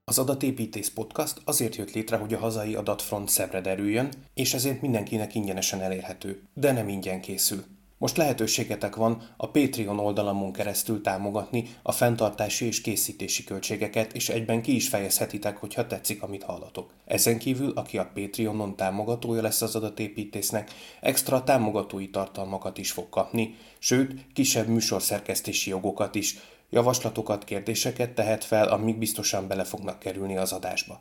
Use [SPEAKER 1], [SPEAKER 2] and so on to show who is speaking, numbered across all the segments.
[SPEAKER 1] Az Adatépítész Podcast azért jött létre, hogy a hazai adatfront szebbre derüljön, és ezért mindenkinek ingyenesen elérhető, de nem ingyen készül. Most lehetőségetek van a Patreon oldalamon keresztül támogatni a fenntartási és készítési költségeket, és egyben ki is fejezhetitek, hogyha tetszik, amit hallatok. Ezen kívül, aki a Patreonon támogatója lesz az adatépítésznek, extra támogatói tartalmakat is fog kapni, sőt, kisebb műsorszerkesztési jogokat is. Javaslatokat, kérdéseket tehet fel, amik biztosan bele fognak kerülni az adásba.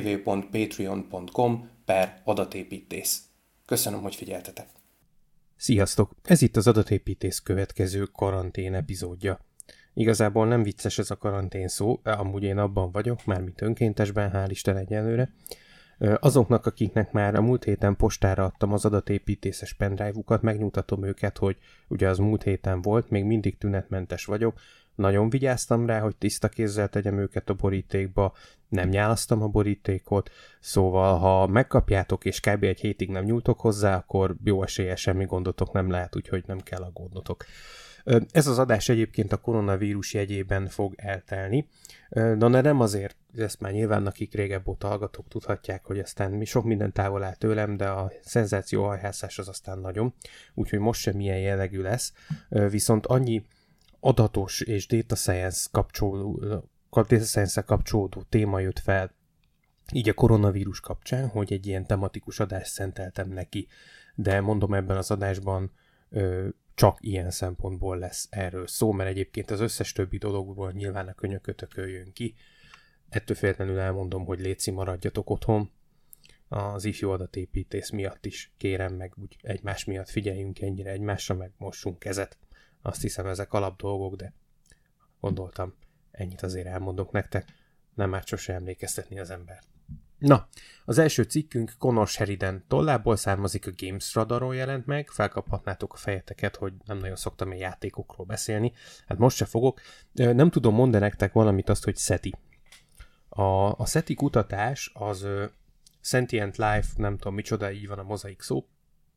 [SPEAKER 1] www.patreon.com/adatépítész. Köszönöm, hogy figyeltetek!
[SPEAKER 2] Sziasztok! Ez itt az Adatépítész következő karantén epizódja. Igazából nem vicces ez a karantén szó, amúgy én abban vagyok, mármint önkéntesben, hál' Isten egyelőre. Azoknak, akiknek már a múlt héten postára adtam az adatépítészes pendrive-ukat, megnyugtatom őket, hogy ugye az múlt héten volt, még mindig tünetmentes vagyok. Nagyon vigyáztam rá, hogy tiszta kézzel tegyem őket a borítékba, nem nyálasztam a borítékot, szóval ha megkapjátok és kb. Egy hétig nem nyúltok hozzá, akkor jó eséllyel semmi gondotok nem lehet, úgyhogy nem kell aggódnotok. Ez az adás egyébként a koronavírus jegyében fog eltelni, de nem azért, ezt már nyilván akik régebb óta hallgatók tudhatják, hogy aztán sok minden távol áll tőlem, de a szenzációhajhászás az aztán nagyon, úgyhogy most sem ilyen jellegű lesz, viszont annyi adatos és data science kapcsolódó téma jött fel így a koronavírus kapcsán, hogy egy ilyen tematikus adást szenteltem neki, de mondom, ebben az adásban csak ilyen szempontból lesz erről szó, mert egyébként az összes többi dologból nyilván a könyökötökön jön ki. Ettől függetlenül elmondom, hogy léci maradjatok otthon. Az ifjú adatépítész miatt is kérem meg, úgy egymás miatt figyeljünk ennyire egymásra, meg mossunk kezet. Azt hiszem, ezek alap dolgok, de gondoltam, ennyit azért elmondok nektek, nem árt sose emlékeztetni az embert. Na, az első cikkünk Connor Sheridan tollából származik, a Games Radaron jelent meg, felkaphatnátok a fejeteket, hogy nem nagyon szoktam a játékokról beszélni, hát most se fogok. Nem tudom mondani nektek valamit azt, hogy SETI. A SETI kutatás, az Sentient Life, nem tudom micsoda, így van a mozaik szó,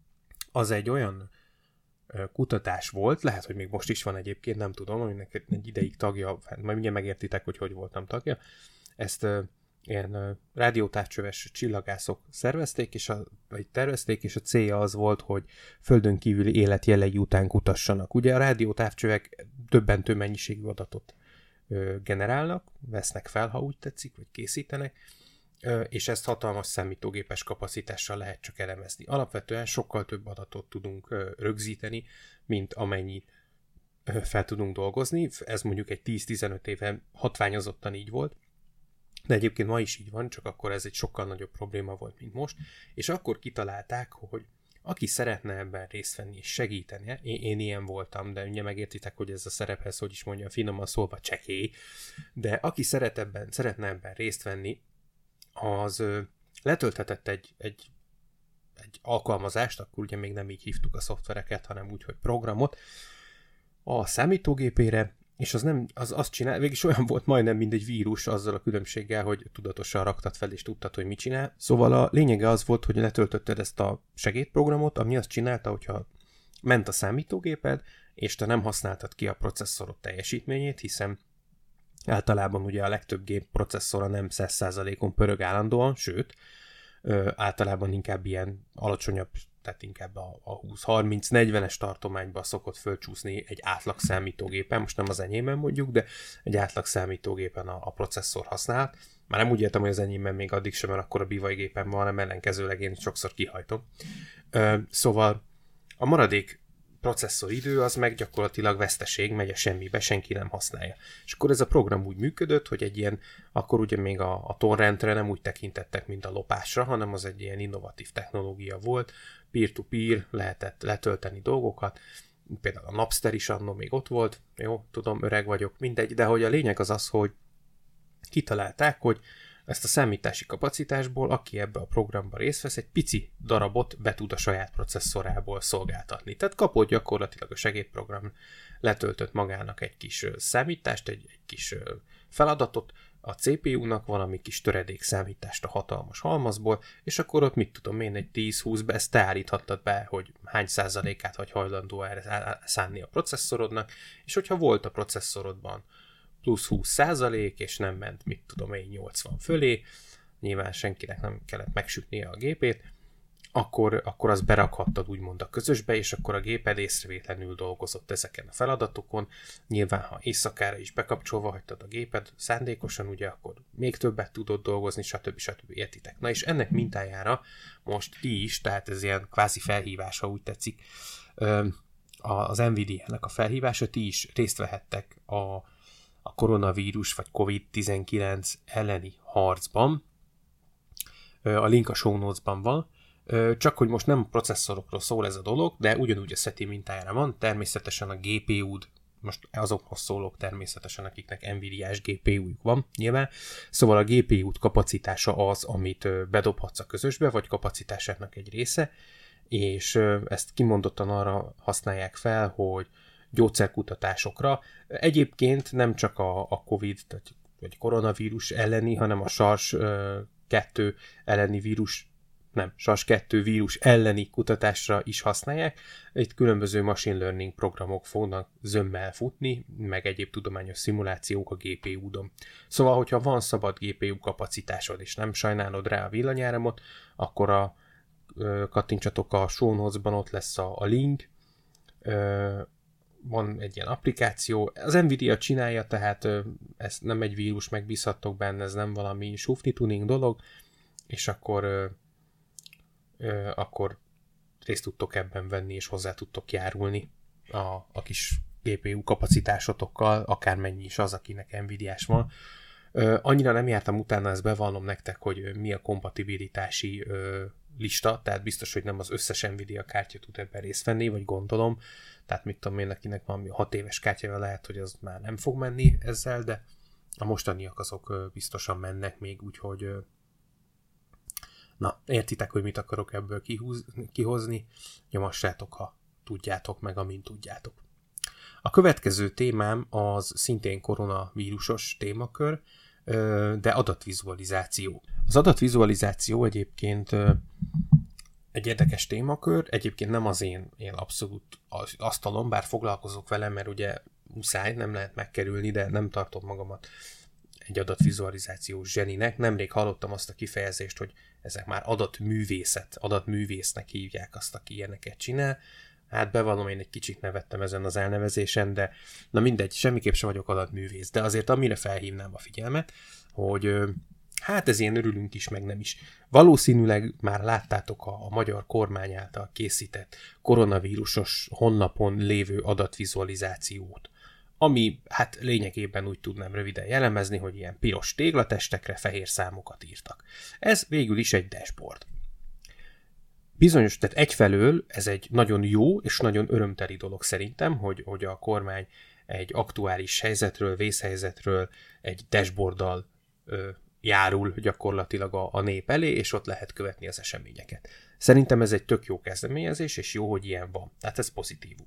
[SPEAKER 2] az egy olyan kutatás volt, lehet, hogy még most is van egyébként, nem tudom, aminek egy ideig tagja, majd mindjárt megértitek, hogy voltam tagja. Ezt ilyen rádiótávcsöves csillagászok szervezték, vagy tervezték, és a célja az volt, hogy földön kívüli élet jelei után kutassanak. Ugye a rádiótávcsövek döbbentő mennyiségű adatot generálnak, vesznek fel, ha úgy tetszik, vagy készítenek, és ezt hatalmas számítógépes kapacitással lehet csak elemezni. Alapvetően sokkal több adatot tudunk rögzíteni, mint amennyit fel tudunk dolgozni. Ez mondjuk egy 10-15 éve hatványozottan így volt, de egyébként ma is így van, csak akkor ez egy sokkal nagyobb probléma volt, mint most, és akkor kitalálták, hogy aki szeretne ebben részt venni és segíteni, én ilyen voltam, de ugye megértitek, hogy ez a szerephez, hogy is mondjam, finoman szólva csekély, de aki szeretne ebben részt venni, az letölthetett egy alkalmazást, akkor ugye még nem így hívtuk a szoftvereket, hanem úgy, hogy programot a számítógépére, és az azt csinál, végig olyan volt majdnem, mint egy vírus, azzal a különbséggel, hogy tudatosan raktad fel, és tudtad, hogy mit csinál. Szóval a lényege az volt, hogy letöltötted ezt a segédprogramot, ami azt csinálta, hogyha ment a számítógéped, és te nem használtad ki a processzorod teljesítményét, hiszen általában ugye a legtöbb gép processzora nem 100%-on pörög állandóan, sőt, általában inkább ilyen alacsonyabb, tehát inkább a 20-30-40-es tartományban szokott fölcsúszni egy átlag számítógépen, most nem az enyémben mondjuk, de egy átlag számítógépen a processzor használat. Már nem úgy értem, hogy az enyémben még addig sem, mert akkor a bivajgépen van, hanem ellenkezőleg én sokszor kihajtom. Szóval a maradék processzoridő az meg gyakorlatilag veszteség, megy a semmibe, senki nem használja. És akkor ez a program úgy működött, hogy egy ilyen, akkor ugye még a torrentre nem úgy tekintettek, mint a lopásra, hanem az egy ilyen innovatív technológia volt, peer-to-peer lehetett letölteni dolgokat, például a Napster is annó még ott volt, jó, tudom, öreg vagyok, mindegy, de hogy a lényeg az, hogy kitalálták, hogy ezt a számítási kapacitásból, aki ebbe a programba részt vesz, egy pici darabot be tud a saját processzorából szolgáltatni. Tehát kapott gyakorlatilag a segédprogram, letöltött magának egy kis számítást, egy kis feladatot, a CPU-nak valami kis töredék számítást a hatalmas halmazból, és akkor ott mit tudom én, egy 10-20-be ezt te állíthattad be, hogy hány százalékát vagy hajlandó erre szánni a processzorodnak, és hogyha volt a processzorodban plusz 20%, és nem ment, mit tudom én, 80 fölé, nyilván senkinek nem kellett megsütnie a gépét, akkor azt berakhattad úgymond a közösbe, és akkor a géped észrevétlenül dolgozott ezeken a feladatokon. Nyilván, ha éjszakára is bekapcsolva hagytad a géped szándékosan, ugye, akkor még többet tudod dolgozni, stb. Értitek. Na és ennek mintájára most ti is, tehát ez ilyen kvázi felhívás, ha úgy tetszik, az Nvidia-nek a felhívása, ti is részt vehettek a koronavírus vagy COVID-19 elleni harcban. A link a show notes-ban van. Csak hogy most nem processzorokról szól ez a dolog, de ugyanúgy a SETI mintájára van, természetesen a GPU-d, most azokhoz szólok természetesen, akiknek Nvidia-s GPU-juk van, nyilván. Szóval a GPU-d kapacitása az, amit bedobhatsz a közösbe, vagy kapacitásának egy része, és ezt kimondottan arra használják fel, hogy gyógyszerkutatásokra. Egyébként nem csak a COVID, vagy koronavírus elleni, hanem a SARS-2 elleni vírus, SARS-2 vírus elleni kutatásra is használják. Itt különböző machine learning programok fognak zömmel futni, meg egyéb tudományos szimulációk a GPU-don. Szóval, hogyha van szabad GPU kapacitásod, és nem sajnálod rá a villanyáramot, akkor kattintsatok a show notes-ban, ott lesz a link. Van egy ilyen applikáció. Az Nvidia csinálja, tehát ez nem egy vírus, megbízhattok benne, ez nem valami sufni tuning dolog, és akkor részt tudtok ebben venni, és hozzá tudtok járulni a kis GPU kapacitásotokkal, akármennyi is az, akinek Nvidia-s van. Annyira nem jártam utána, ezt bevallom nektek, hogy mi a kompatibilitási lista, tehát biztos, hogy nem az összes Nvidia kártya tud ebben részt venni, vagy gondolom, tehát mit tudom én, akinek valami 6 éves kártyával lehet, hogy az már nem fog menni ezzel, de a mostaniak azok biztosan mennek még, úgyhogy na, értitek, hogy mit akarok ebből kihozni, nyomassátok, ha tudjátok, meg amint tudjátok. A következő témám az szintén koronavírusos témakör, de adatvizualizáció. Az adatvizualizáció egyébként egy érdekes témakör, egyébként nem az én abszolút asztalom, bár foglalkozok vele, mert ugye muszáj, nem lehet megkerülni, de nem tartom magamat egy adatvizualizációs zseninek. Nemrég hallottam azt a kifejezést, hogy ezek már adatművésznek hívják azt, aki ilyeneket csinál. Hát bevallom, én egy kicsit nevettem ezen az elnevezésen, de na mindegy, semmiképp sem vagyok adatművész, de azért amire felhívnám a figyelmet, hogy hát ez ilyen örülünk is, meg nem is. Valószínűleg már láttátok a magyar kormány által készített koronavírusos honlapon lévő adatvizualizációt, ami hát lényegében úgy tudnám röviden jellemezni, hogy ilyen piros téglatestekre fehér számokat írtak. Ez végül is egy dashboard. Bizonyos, tehát egyfelől ez egy nagyon jó és nagyon örömteli dolog szerintem, hogy a kormány egy aktuális helyzetről, vészhelyzetről egy dashboarddal járul gyakorlatilag a nép elé, és ott lehet követni az eseményeket. Szerintem ez egy tök jó kezdeményezés, és jó, hogy ilyen van. Tehát ez pozitívum.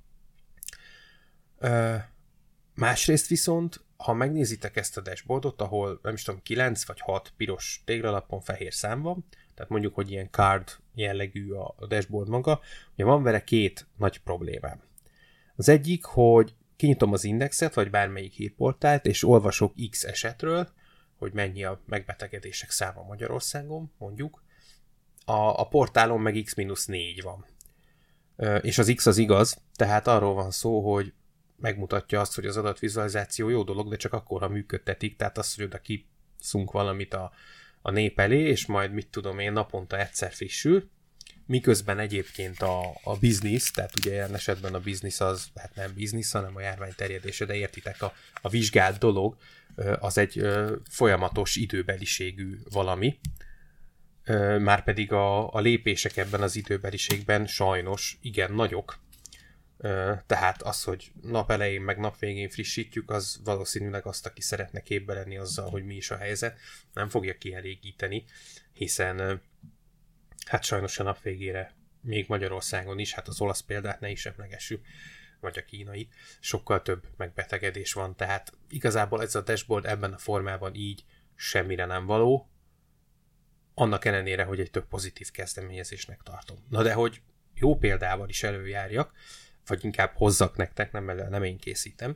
[SPEAKER 2] Másrészt viszont, ha megnézitek ezt a dashboardot, ahol nem is tudom, 9 vagy 6 piros téglalapon fehér szám van, tehát mondjuk, hogy ilyen card jellegű a dashboard maga, ugye van vele két nagy problémám. Az egyik, hogy kinyitom az Indexet, vagy bármelyik hírportált, és olvasok X esetről, hogy mennyi a megbetegedések száma Magyarországon, mondjuk. A portálon meg X-4 van. És az X az igaz, tehát arról van szó, hogy megmutatja azt, hogy az adatvizualizáció jó dolog, de csak akkor, ha működtetik, tehát azt, hogy oda kiszunk valamit a nép elé, és majd mit tudom én, naponta egyszer frissül, miközben egyébként a biznisz, tehát ugye ilyen esetben a biznisz az, hát nem biznisz, hanem a járvány terjedése, de értitek, a vizsgált dolog, az egy folyamatos időbeliségű valami, márpedig a lépések ebben az időbeliségben sajnos igen nagyok, tehát az, hogy nap elején meg nap végén frissítjük, az valószínűleg azt, aki szeretne képbe lenni azzal, hogy mi is a helyzet, nem fogja kielégíteni, hiszen hát sajnos a nap végére még Magyarországon is, hát az olasz példát ne is emlegessük, vagy a kínai, sokkal több megbetegedés van, tehát igazából ez a dashboard ebben a formában így semmire nem való, annak ellenére, hogy egy tök pozitív kezdeményezésnek tartom. Na de hogy jó példával is előjárjak, vagy inkább hozzak nektek, nem én készítem.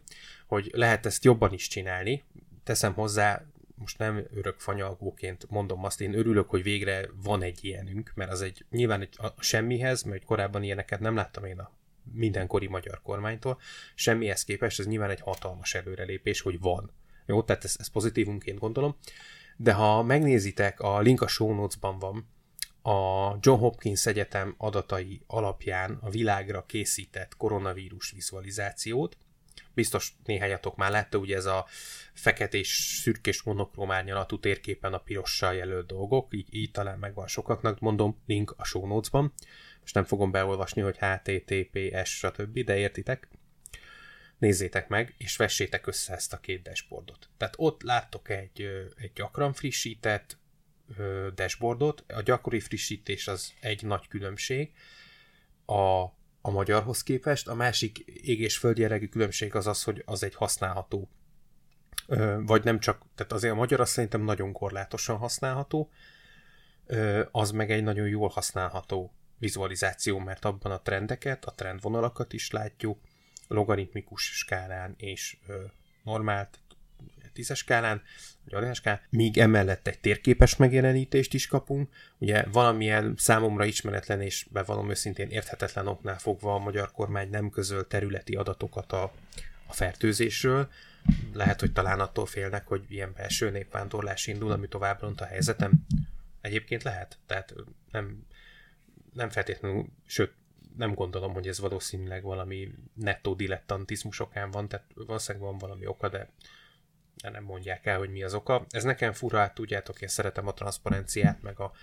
[SPEAKER 2] hogy lehet ezt jobban is csinálni. Teszem hozzá, most nem örök fanyalgóként mondom azt, én örülök, hogy végre van egy ilyenünk, mert az nyilván a semmihez, mert korábban ilyeneket nem láttam én a mindenkori magyar kormánytól, semmihez képest, ez nyilván egy hatalmas előrelépés, hogy van. Jó, tehát ezt pozitívunként gondolom, de ha megnézitek, a link a show notes-ban van, a John Hopkins Egyetem adatai alapján a világra készített koronavírus vizualizációt. Biztos néhányatok már látta, ugye ez a feketés, szürkés monokróm árnyalatú térképen a pirossal jelölt dolgok, így talán megvan sokaknak, mondom, link a show notes-ban. Most nem fogom beolvasni, hogy HTTPS, stb., de értitek. Nézzétek meg, és vessétek össze ezt a két dashboardot. Tehát ott láttok egy gyakran frissített dashboardot. A gyakori frissítés az egy nagy különbség a magyarhoz képest. A másik ég- és földjellegű különbség az, hogy az egy használható, vagy nem csak, tehát azért a magyar azt szerintem nagyon korlátosan használható, az meg egy nagyon jól használható vizualizáció, mert abban a trendeket, a trendvonalakat is látjuk, logaritmikus skálán és normált 10-es skálán, vagy ordinál skálán, míg emellett egy térképes megjelenítést is kapunk. Ugye valamilyen számomra ismeretlen és bevallom őszintén érthetetlen oknál fogva a magyar kormány nem közöl területi adatokat a fertőzésről. Lehet, hogy talán attól félnek, hogy ilyen belső népvándorlás indul, ami tovább ront a helyzetem. Egyébként lehet, tehát nem feltétlenül, sőt, nem gondolom, hogy ez valószínűleg valami nettó dilettantizmus okán van, tehát valószínűleg van valami oka, de nem mondják el, hogy mi az oka. Ez nekem fura, hát tudjátok, én szeretem a transzparenciát, meg a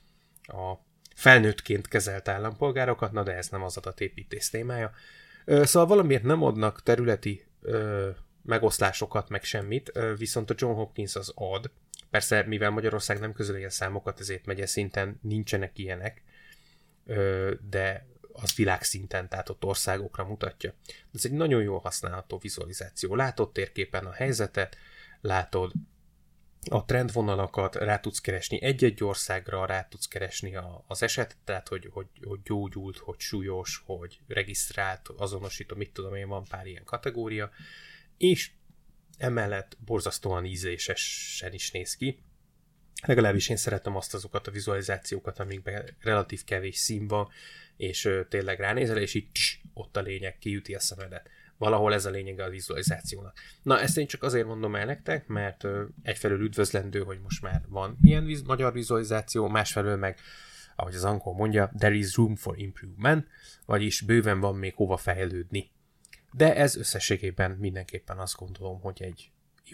[SPEAKER 2] felnőttként kezelt állampolgárokat, na de ez nem az adatépítés témája. Szóval valamiért nem adnak területi megoszlásokat, meg semmit, viszont a John Hopkins az ad. Persze, mivel Magyarország nem közöli a számokat, ezért megye szinten nincsenek ilyenek, de az világszinten, tehát ott országokra mutatja. Ez egy nagyon jól használható vizualizáció. Látod térképen a helyzetet, látod a trendvonalakat, rá tudsz keresni egy-egy országra, rá tudsz keresni az esetet, tehát hogy gyógyult, hogy súlyos, hogy regisztrált, azonosító, mit tudom én, van pár ilyen kategória, és emellett borzasztóan ízlésesen is néz ki. Legalábbis én szeretem azokat a vizualizációkat, amikben relatív kevés szín van, és tényleg ránézel, és így ott a lényeg, kiüti a szemedet. Valahol ez a lényege a vizualizációnak. Na, ezt én csak azért mondom el nektek, mert egyfelől üdvözlendő, hogy most már van ilyen magyar vizualizáció, másfelől meg, ahogy az angol mondja, there is room for improvement, vagyis bőven van még hova fejlődni. De ez összességében mindenképpen azt gondolom, hogy egy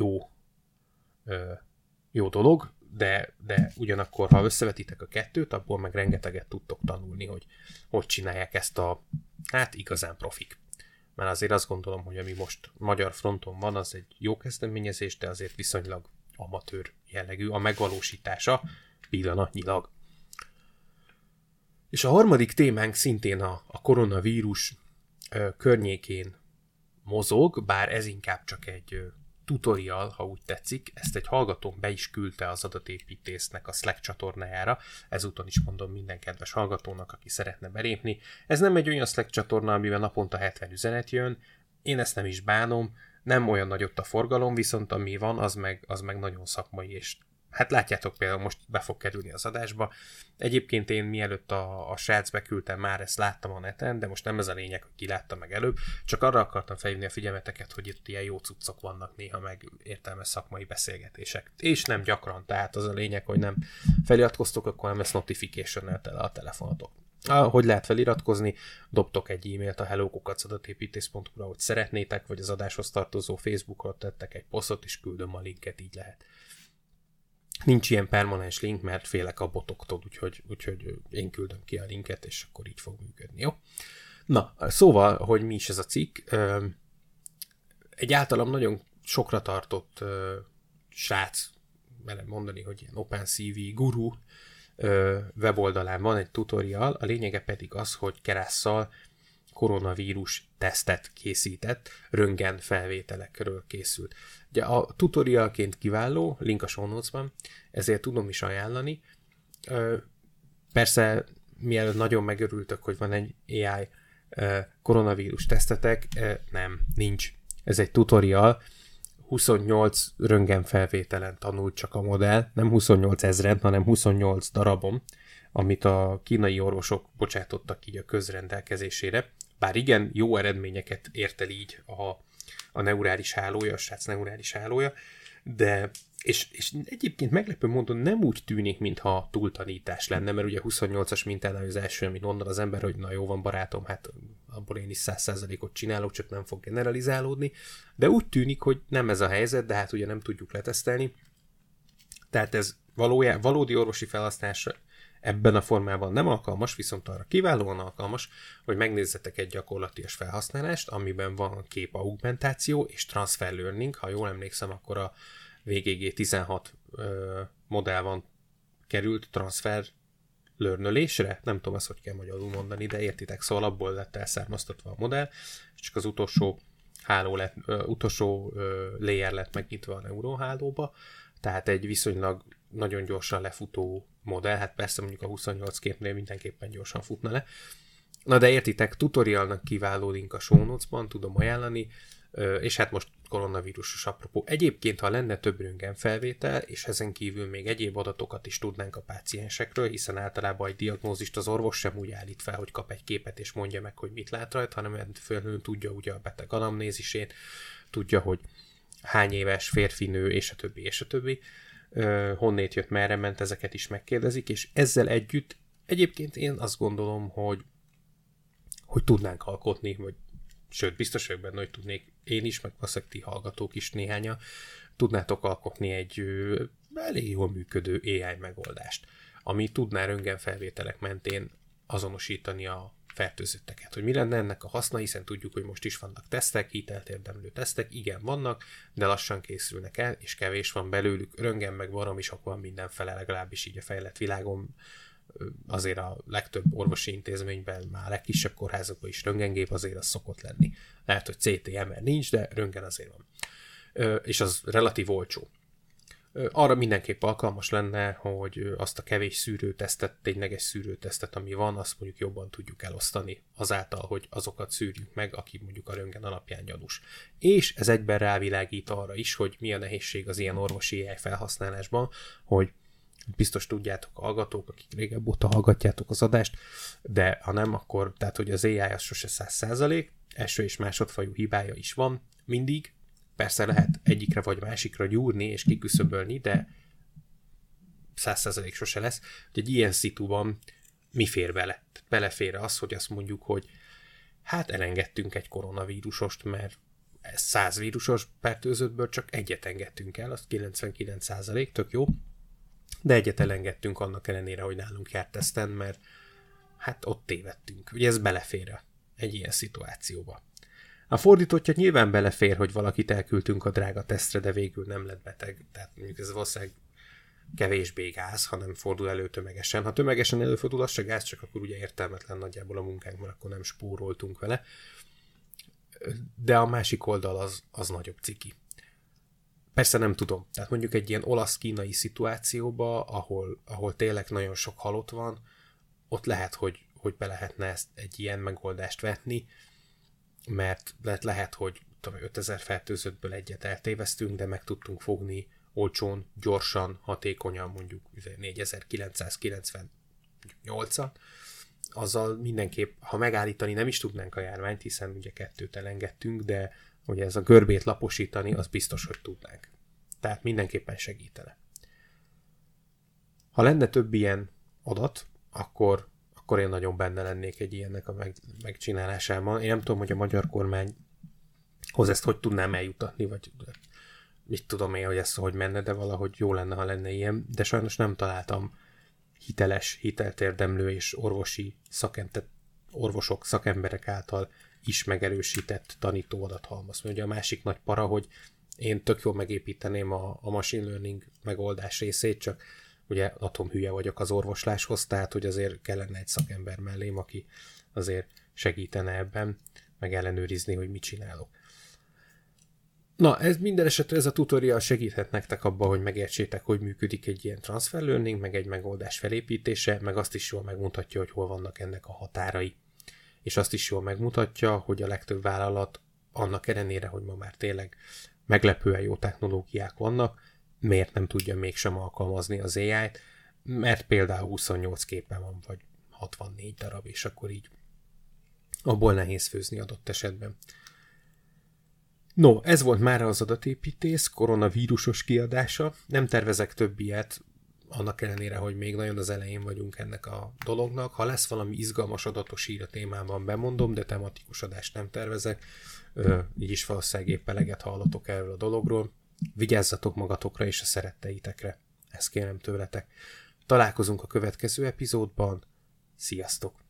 [SPEAKER 2] jó dolog, de ugyanakkor, ha összevetitek a kettőt, abból meg rengeteget tudtok tanulni, hogy csinálják ezt igazán profik. Mert azért azt gondolom, hogy ami most magyar fronton van, az egy jó kezdeményezés, de azért viszonylag amatőr jellegű a megvalósítása pillanatnyilag. És a harmadik témánk szintén a koronavírus környékén mozog, bár ez inkább csak egy tutorial, ha úgy tetszik, ezt egy hallgatón be is küldte az adatépítésznek a Slack csatornájára, ezúton is mondom minden kedves hallgatónak, aki szeretne belépni. Ez nem egy olyan Slack csatorna, amiben naponta 70 üzenet jön, én ezt nem is bánom, nem olyan nagy ott a forgalom, viszont ami van, az meg nagyon szakmai, és hát látjátok például, most be fog kerülni az adásba. Egyébként én mielőtt a srác beküldtem, már ezt láttam a neten, de most nem ez a lényeg, hogy ki látta meg előbb, csak arra akartam felhívni a figyelmeteket, hogy itt ilyen jó cuccok vannak néha, meg értelmes szakmai beszélgetések. És nem gyakran, tehát az a lényeg, hogy nem feliratkoztok, akkor nem lesz notification-nel tele a telefonotok. Hogy lehet feliratkozni? Dobtok egy e-mailt a hello@adatépítész.hu-ra, hogy szeretnétek, vagy az adáshoz tartozó Facebookra tettek egy posztot, és küldöm a linket, így lehet. Nincs ilyen permanens link, mert félek a botoktól, úgyhogy én küldöm ki a linket, és akkor így fog működni, jó? Na, szóval, hogy mi is ez a cikk? Egy általam nagyon sokra tartott srác, merem mondani, hogy ilyen OpenCV guru weboldalán van egy tutorial, a lényege pedig az, hogy kerásszal koronavírus tesztet készített, röntgen felvételekről készült. Ugye a tutorialként kiváló, link a show notes-ban, ezért tudom is ajánlani. Persze, mielőtt nagyon megörültök, hogy van egy AI koronavírus tesztetek, nincs. Ez egy tutorial, 28 röntgenfelvételen tanult csak a modell, nem 28 ezren, hanem 28 darabon, amit a kínai orvosok bocsátottak így a közrendelkezésére. Bár igen, jó eredményeket ért el így a neurális hálója, a srác neurális hálója, de és egyébként meglepő módon nem úgy tűnik, mintha túltanítás lenne, mert ugye 28-as mintánál az első, amit mondod az ember, hogy na jó van barátom, hát abból én is 100%-ot csinálok, csak nem fog generalizálódni, de úgy tűnik, hogy nem ez a helyzet, de hát ugye nem tudjuk letesztelni. Tehát ez valódi orvosi felhasználásra ebben a formában nem alkalmas, viszont arra kiválóan alkalmas, hogy megnézzetek egy gyakorlatias felhasználást, amiben van képaugmentáció és transfer learning. Ha jól emlékszem, akkor a VGG 16 modell van került transfer learnölésre. Nem tudom azt, hogy kell magyarul mondani, de értitek, szóval abból lett elszármaztatva a modell, és csak az utolsó layer lett megnyitva a neuronhálóba, tehát egy viszonylag nagyon gyorsan lefutó modell, hát persze mondjuk a 28 képnél mindenképpen gyorsan futna le. Na de értitek, tutorialnak kiváló link a show notes-ban, tudom ajánlani, és hát most koronavírusos apropó. Egyébként, ha lenne több röntgenfelvétel, és ezen kívül még egyéb adatokat is tudnánk a páciensekről, hiszen általában egy diagnózist az orvos sem úgy állít fel, hogy kap egy képet és mondja meg, hogy mit lát rajta, hanem fölül tudja ugye a beteg anamnézisét, tudja, hogy hány éves, férfi, nő, és a többi, és a többi. Honnét jött, merre ment, ezeket is megkérdezik, és ezzel együtt egyébként én azt gondolom, hogy tudnánk alkotni, vagy sőt, biztos vagyok benne, hogy tudnék én is, meg valószínűleg ti hallgatók is néhányan, tudnátok alkotni egy elég jól működő AI megoldást, ami tudná röntgenfelvételek mentén azonosítani a fertőzötteket. Hogy mi lenne ennek a haszna, hiszen tudjuk, hogy most is vannak tesztek, hitelt érdemlő tesztek, igen vannak, de lassan készülnek el, és kevés van belőlük, röntgen meg baromi sok van mindenfele, legalábbis így a fejlett világon, azért a legtöbb orvosi intézményben, már a legkisebb kórházakban is röntgengép azért az szokott lenni. Lehet, hogy CT-MR nincs, de röntgen azért van. És az relatív olcsó. Arra mindenképp alkalmas lenne, hogy azt a kevés szűrőtesztet, tényleges szűrőtesztet, ami van, azt mondjuk jobban tudjuk elosztani azáltal, hogy azokat szűrjük meg, aki mondjuk a röntgen alapján gyanús. És ez egyben rávilágít arra is, hogy mi a nehézség az ilyen orvosi AI felhasználásban, hogy biztos tudjátok a hallgatók, akik régebb óta hallgatjátok az adást, de ha nem, akkor tehát, hogy az AI az sose 100%, első és másodfajú hibája is van, mindig. Persze lehet egyikre vagy másikra gyúrni és kiküszöbölni, de 100% sose lesz. Hogy egy ilyen szituban mi fér bele? Belefér az, hogy azt mondjuk, hogy hát elengedtünk egy koronavírusost, mert 100 vírusos fertőzöttből csak egyet engedtünk el, az 99%, tök jó, de egyet elengedtünk annak ellenére, hogy nálunk járt teszten, mert hát ott tévedtünk. Ugye ez belefér egy ilyen szituációba. A fordítottja nyilván belefér, hogy valakit elküldtünk a drága tesztre, de végül nem lett beteg. Tehát mondjuk ez valószínűleg kevésbé gáz, hanem fordul elő tömegesen. Ha tömegesen előfordul, az se gáz, csak akkor ugye értelmetlen nagyjából a munkánk, mert akkor nem spóroltunk vele. De a másik oldal az nagyobb ciki. Persze nem tudom. Tehát mondjuk egy ilyen olasz-kínai szituációba, ahol tényleg nagyon sok halott van, ott lehet, hogy be lehetne ezt egy ilyen megoldást vetni, mert lehet, hogy 5000 fertőzöttből egyet eltévesztünk, de meg tudtunk fogni olcsón, gyorsan, hatékonyan mondjuk 4998-an, azzal mindenképp, ha megállítani nem is tudnánk a járványt, hiszen ugye 2 elengedtünk, de ugye ez a görbét laposítani, az biztos, hogy tudnánk. Tehát mindenképpen segítene. Ha lenne több ilyen adat, akkor én nagyon benne lennék egy ilyennek a megcsinálásában. Én nem tudom, hogy a magyar kormányhoz ezt hogy tudnám eljutatni, vagy mit tudom én, hogy ez hogy menne, de valahogy jó lenne, ha lenne ilyen, de sajnos nem találtam hiteles, hitelt érdemlő és orvosok, szakemberek által is megerősített tanító adathalmaz. Ugye a másik nagy para, hogy én tök jól megépíteném a machine learning megoldás részét, csak ugye atomhülye vagyok az orvosláshoz, tehát hogy azért kellene egy szakember mellém, aki azért segítene ebben, meg ellenőrizni, hogy mit csinálok. Na, ez minden esetre ez a tutorial segíthet nektek abban, hogy megértsétek, hogy működik egy ilyen transfer learning, meg egy megoldás felépítése, meg azt is jól megmutatja, hogy hol vannak ennek a határai. És azt is jól megmutatja, hogy a legtöbb vállalat annak ellenére, hogy ma már tényleg meglepően jó technológiák vannak, miért nem tudja mégsem alkalmazni az AI-t, mert például 28 képe van, vagy 64 darab, és akkor így abból nehéz főzni adott esetben. No, ez volt már az adatépítész koronavírusos kiadása. Nem tervezek több ilyet, annak ellenére, hogy még nagyon az elején vagyunk ennek a dolognak. Ha lesz valami izgalmas adatos hír a témában, bemondom, de tematikus adást nem tervezek. Így is valószínűleg épp eleget hallatok erről a dologról. Vigyázzatok magatokra és a szeretteitekre. Ezt kérem tőletek. Találkozunk a következő epizódban. Sziasztok!